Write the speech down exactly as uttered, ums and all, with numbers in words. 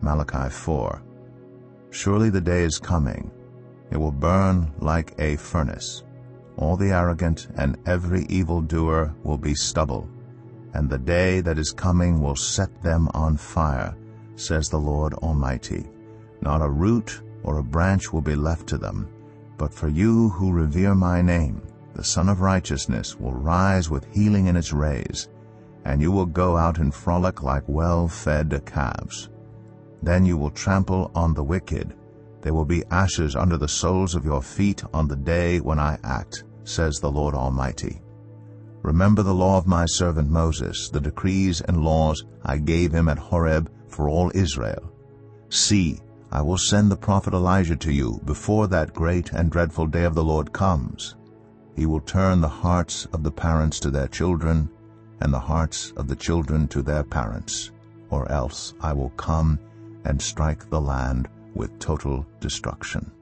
Malachi four. Surely the day is coming. It will burn like a furnace. All the arrogant and every evildoer will be stubble, and the day that is coming will set them on fire, says the Lord Almighty. Not a root or a branch will be left to them. But for you who revere my name, the Son of Righteousness will rise with healing in its rays, and you will go out and frolic like well-fed calves. Then you will trample on the wicked. There will be ashes under the soles of your feet on the day when I act, says the Lord Almighty. Remember the law of my servant Moses, the decrees and laws I gave him at Horeb for all Israel. See, I will send the prophet Elijah to you before that great and dreadful day of the Lord comes. He will turn the hearts of the parents to their children, and the hearts of the children to their parents, or else I will come and strike the land with total destruction.